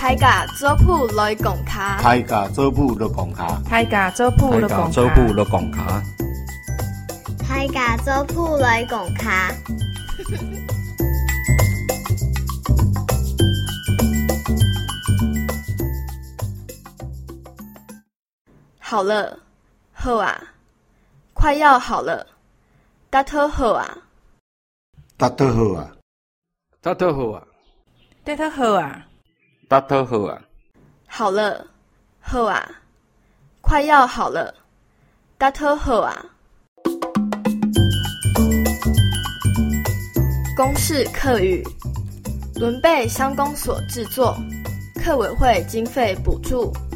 大家做谱来讲卡， 大家做谱来讲卡， 大家做谱来讲卡， 做谱来讲卡， 大家做谱来讲卡。 好了，好啊，快要好了，大特好啊， 大特好啊， 大特好啊， 大特好啊， 大特好啊， 好了，好啊，快要好了，大特好啊。公视客语，伦贝乡公所制作，客委会经费补助。